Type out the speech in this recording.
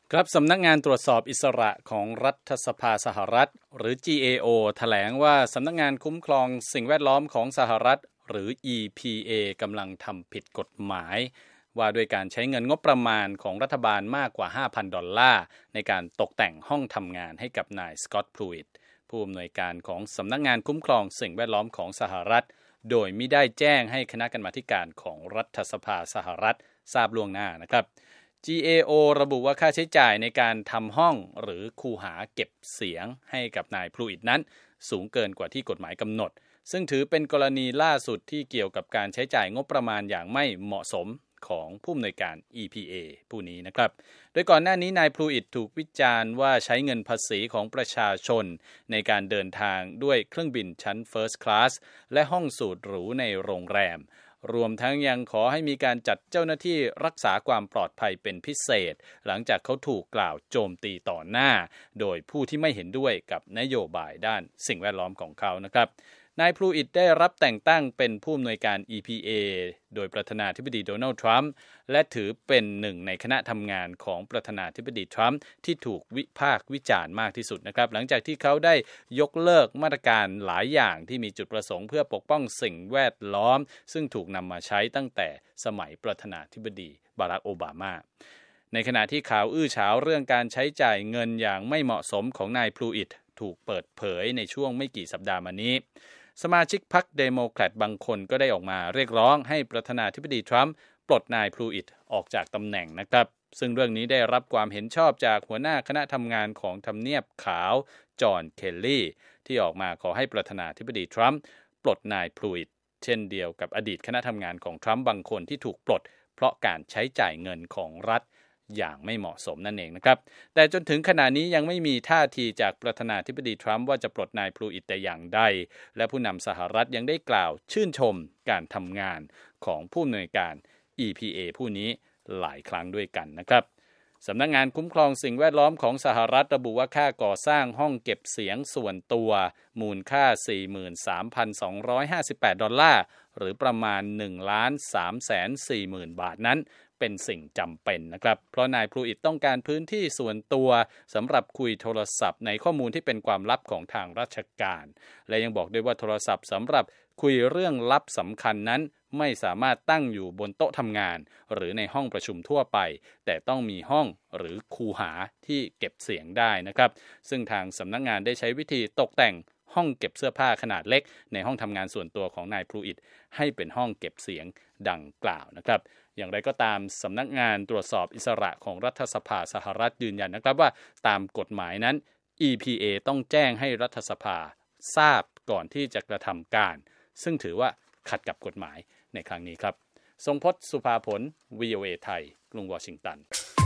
ครับสำนักงานตรวจสอบอิสระของรัฐสภาสหรัฐหรือ GAO แถลงว่าสำนักงานคุ้มครองสิ่งแวดล้อมของสหรัฐหรือ EPA กำลังทำผิดกฎหมายว่าด้วยการใช้เงินงบประมาณของรัฐบาลมากกว่า $5,000 ในการตกแต่งห้องทำงานให้กับนายสก็อตต์ พลูอิตผู้อำนวยการของสำนักงานคุ้มครองสิ่งแวดล้อมของสหรัฐโดยมิได้แจ้งให้คณะกรรมาธิการของรัฐสภาสหรัฐทราบล่วงหน้านะครับGAO ระบุว่าค่าใช้จ่ายในการทำห้องหรือคูหาเก็บเสียงให้กับนายพลูอิตนั้นสูงเกินกว่าที่กฎหมายกำหนดซึ่งถือเป็นกรณีล่าสุดที่เกี่ยวกับการใช้จ่ายงบประมาณอย่างไม่เหมาะสมของผู้อำนวยการ EPA ผู้นี้นะครับโดยก่อนหน้านี้นายพลูอิตถูกวิจารณ์ว่าใช้เงินภาษีของประชาชนในการเดินทางด้วยเครื่องบินชั้น First Class และห้องสูตรหรูในโรงแรมรวมทั้งยังขอให้มีการจัดเจ้าหน้าที่รักษาความปลอดภัยเป็นพิเศษหลังจากเขาถูกกล่าวโจมตีต่อหน้าโดยผู้ที่ไม่เห็นด้วยกับนโยบายด้านสิ่งแวดล้อมของเขานะครับนายพลูอิตได้รับแต่งตั้งเป็นผู้อำนวยการ EPA โดยประธานาธิบดีโดนัลด์ทรัมป์และถือเป็นหนึ่งในคณะทำงานของประธานาธิบดีทรัมป์ที่ถูกวิพากษ์วิจารณ์มากที่สุดนะครับหลังจากที่เขาได้ยกเลิกมาตรการหลายอย่างที่มีจุดประสงค์เพื่อปกป้องสิ่งแวดล้อมซึ่งถูกนำมาใช้ตั้งแต่สมัยประธานาธิบดีบารักโอบามาในขณะที่ข่าวอื้อฉาวเรื่องการใช้จ่ายเงินอย่างไม่เหมาะสมของนายพลูอิตถูกเปิดเผยในช่วงไม่กี่สัปดาห์มานี้สมาชิกพรรคเดโมแครตบางคนก็ได้ออกมาเรียกร้องให้ประธานาธิบดีทรัมป์ปลดนายพลูอิตออกจากตำแหน่งนะครับซึ่งเรื่องนี้ได้รับความเห็นชอบจากหัวหน้าคณะทำงานของทำเนียบขาวจอห์นเคลลี่ที่ออกมาขอให้ประธานาธิบดีทรัมป์ปลดนายพลูอิตเช่นเดียวกับอดีตคณะทำงานของทรัมป์บางคนที่ถูกปลดเพราะการใช้จ่ายเงินของรัฐอย่างไม่เหมาะสมนั่นเองนะครับแต่จนถึงขณะนี้ยังไม่มีท่าทีจากประธานาธิบดีทรัมป์ว่าจะปลดนายพลูอิตแต่อย่างใดและผู้นำสหรัฐยังได้กล่าวชื่นชมการทำงานของผู้อำนวยการ EPA ผู้นี้หลายครั้งด้วยกันนะครับสำนักงานคุ้มครองสิ่งแวดล้อมของสหรัฐระบุว่าค่าก่อสร้างห้องเก็บเสียงส่วนตัวมูลค่า $43,258 หรือประมาณ 1,340,000 บาทนั้นเป็นสิ่งจำเป็นนะครับเพราะนายพลูอิตต้องการพื้นที่ส่วนตัวสำหรับคุยโทรศัพท์ในข้อมูลที่เป็นความลับของทางราชการและยังบอกด้วยว่าโทรศัพท์สำหรับคุยเรื่องลับสำคัญนั้นไม่สามารถตั้งอยู่บนโต๊ะทำงานหรือในห้องประชุมทั่วไปแต่ต้องมีห้องหรือคูหาที่เก็บเสียงได้นะครับซึ่งทางสำนักงานได้ใช้วิธีตกแต่งห้องเก็บเสื้อผ้าขนาดเล็กในห้องทำงานส่วนตัวของนายพลูอิตให้เป็นห้องเก็บเสียงดังกล่าวนะครับอย่างไรก็ตามสำนักงานตรวจสอบอิสระของรัฐสภาสหรัฐยืนยันนะครับว่าตามกฎหมายนั้น EPA ต้องแจ้งให้รัฐสภาทราบก่อนที่จะกระทำการซึ่งถือว่าขัดกับกฎหมายในครั้งนี้ครับทรงพจน์ สุภาผล VOA ไทยกรุงวอชิงตัน